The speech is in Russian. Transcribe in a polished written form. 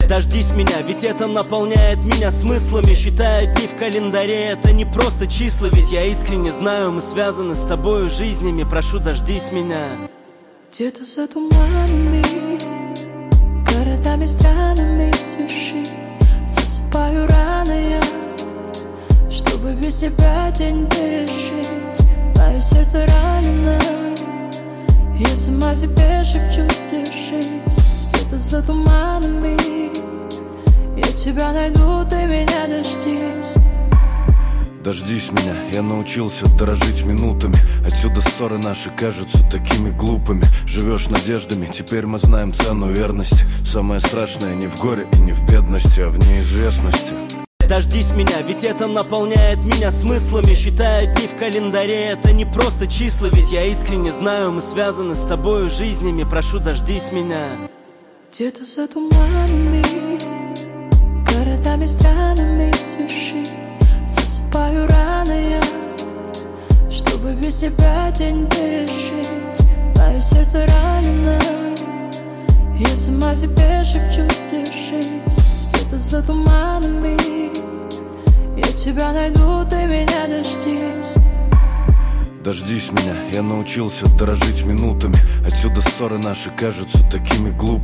Дождись меня, ведь это наполняет меня смыслами. Считаю дни в календаре, это не просто числа. Ведь я искренне знаю, мы связаны с тобою жизнями. Прошу, дождись меня. Где-то за туманами, городами странами тиши, засыпаю рано я, чтобы без тебя день пережить. Мое сердце ранено, я сама себе шепчу, держись. Где-то за туманами я тебя найду, ты меня дождись. Дождись меня, я научился дорожить минутами. Отсюда ссоры наши кажутся такими глупыми. Живешь надеждами, теперь мы знаем цену верности. Самое страшное не в горе и не в бедности, а в неизвестности. Дождись меня, ведь это наполняет меня смыслами. Считаю дни в календаре, это не просто числа. Ведь я искренне знаю, мы связаны с тобою жизнями. Прошу, дождись меня. Где-то за туманами, городами странами тиши, засыпаю рано я, чтобы без тебя день пережить. Мое сердце ранено, я сама себе шепчу, держись. Где-то за туманами я тебя найду, ты меня дождись. Дождись меня, я научился дорожить минутами. Отсюда ссоры наши кажутся такими глупыми.